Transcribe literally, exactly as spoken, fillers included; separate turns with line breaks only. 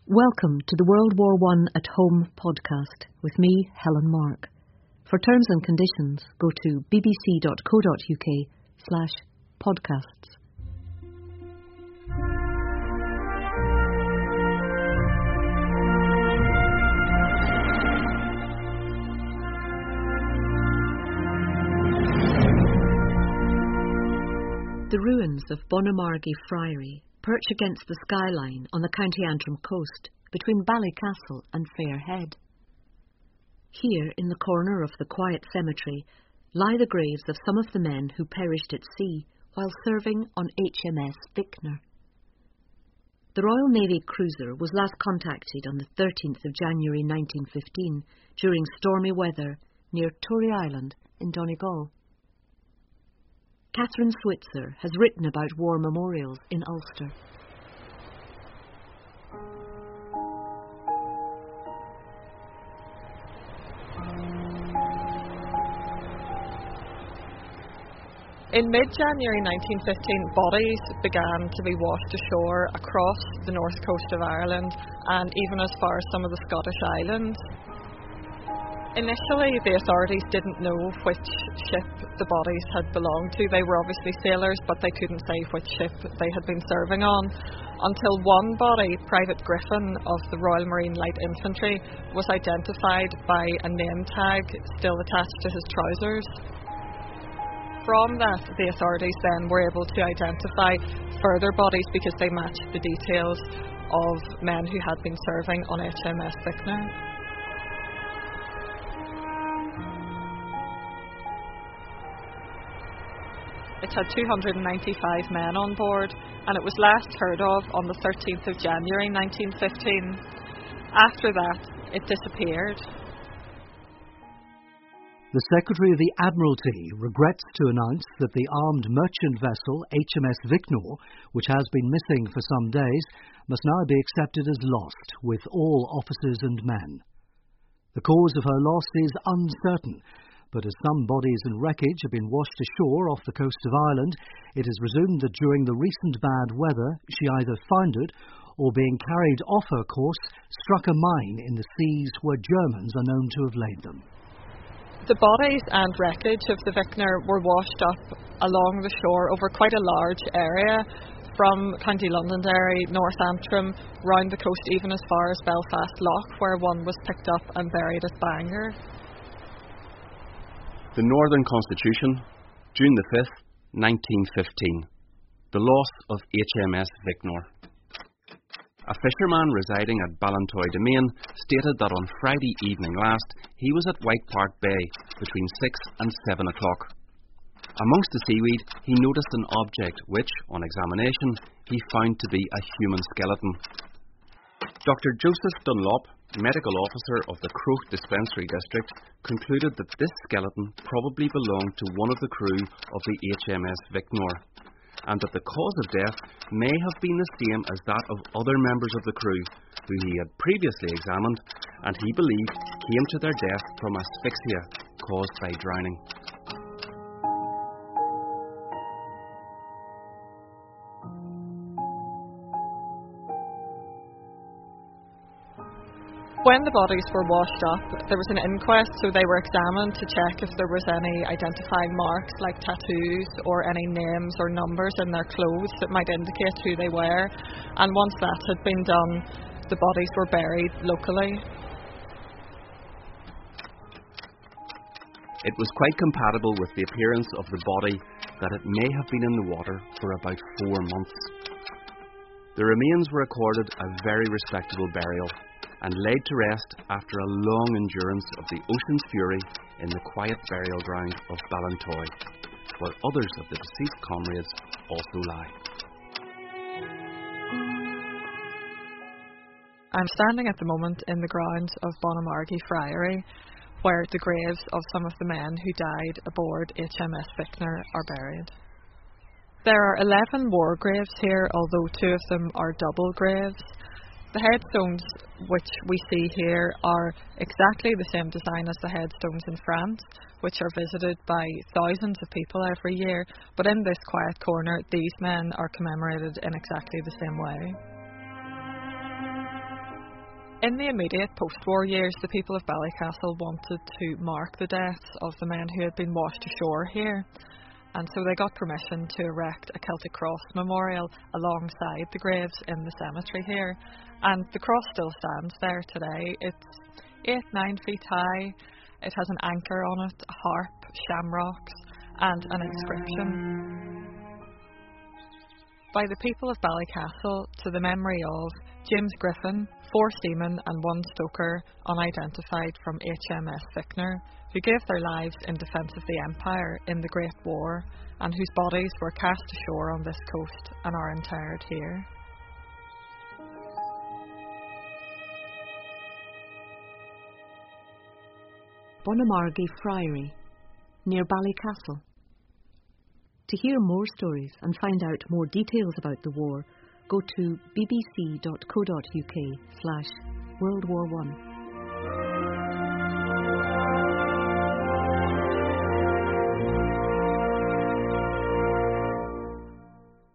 Welcome to the World War One at Home podcast with me, Helen Mark. For terms and conditions, go to bbc.co.uk slash podcasts. The ruins of Bonamargie Friary perch against the skyline on the County Antrim coast between Ballycastle and Fairhead. Here, in the corner of the quiet cemetery, lie the graves of some of the men who perished at sea while serving on H M S Victor. The Royal Navy cruiser was last contacted on the thirteenth of January nineteen fifteen during stormy weather near Tory Island in Donegal. Catherine Switzer has written about war memorials in Ulster.
In mid-January nineteen fifteen, bodies began to be washed ashore across the north coast of Ireland and even as far as some of the Scottish islands. Initially, the authorities didn't know which ship the bodies had belonged to. They were obviously sailors, but they couldn't say which ship they had been serving on, until one body, Private Griffin of the Royal Marine Light Infantry, was identified by a name tag still attached to his trousers. From that, the authorities then were able to identify further bodies because they matched the details of men who had been serving on H M S Victor. It had two hundred ninety-five men on board, and it was last heard of on the thirteenth of January nineteen fifteen. After that, it disappeared.
The Secretary of the Admiralty regrets to announce that the armed merchant vessel H M S Victor, which has been missing for some days, must now be accepted as lost, with all officers and men. The cause of her loss is uncertain, but as some bodies and wreckage have been washed ashore off the coast of Ireland, it is presumed that during the recent bad weather she either foundered or, being carried off her course, struck a mine in the seas where Germans are known to have laid them.
The bodies and wreckage of the Victor were washed up along the shore over quite a large area, from County Londonderry, North Antrim, round the coast even as far as Belfast Lough, where one was picked up and buried at Bangor.
The Northern Constitution, June the fifth, nineteen fifteen. The loss of H M S Victor. A fisherman residing at Ballantoy Domain stated that on Friday evening last he was at White Park Bay between six and seven o'clock. Amongst the seaweed he noticed an object which, on examination, he found to be a human skeleton. Doctor Joseph Dunlop, medical officer of the Croke Dispensary District, concluded that this skeleton probably belonged to one of the crew of the H M S Victor, and that the cause of death may have been the same as that of other members of the crew, who he had previously examined, and he believed came to their death from asphyxia caused by drowning.
When the bodies were washed up, there was an inquest, so they were examined to check if there was any identifying marks like tattoos or any names or numbers in their clothes that might indicate who they were. And once that had been done, the bodies were buried locally.
It was quite compatible with the appearance of the body that it may have been in the water for about four months. The remains were accorded a very respectable burial, and laid to rest after a long endurance of the ocean's fury in the quiet burial ground of Ballantoy, where others of the deceased comrades also lie.
I'm standing at the moment in the grounds of Bonamargie Friary, where the graves of some of the men who died aboard H M S Victor are buried. There are eleven war graves here, although two of them are double graves. The headstones which we see here are exactly the same design as the headstones in France, which are visited by thousands of people every year, but in this quiet corner these men are commemorated in exactly the same way. In the immediate post-war years, the people of Ballycastle wanted to mark the deaths of the men who had been washed ashore here, and so they got permission to erect a Celtic Cross memorial alongside the graves in the cemetery here, and the cross still stands there today. It's eight, nine feet high. It has an anchor on it, a harp, shamrocks, and an inscription. By the people of Ballycastle, to the memory of James Griffin, four seamen and one stoker, unidentified, from H M S Vicknour, who gave their lives in defence of the Empire in the Great War, and whose bodies were cast ashore on this coast and are interred here.
Bonamargee Friary, near Ballycastle. To hear more stories and find out more details about the war, go to bbc dot co dot uk slash World War One.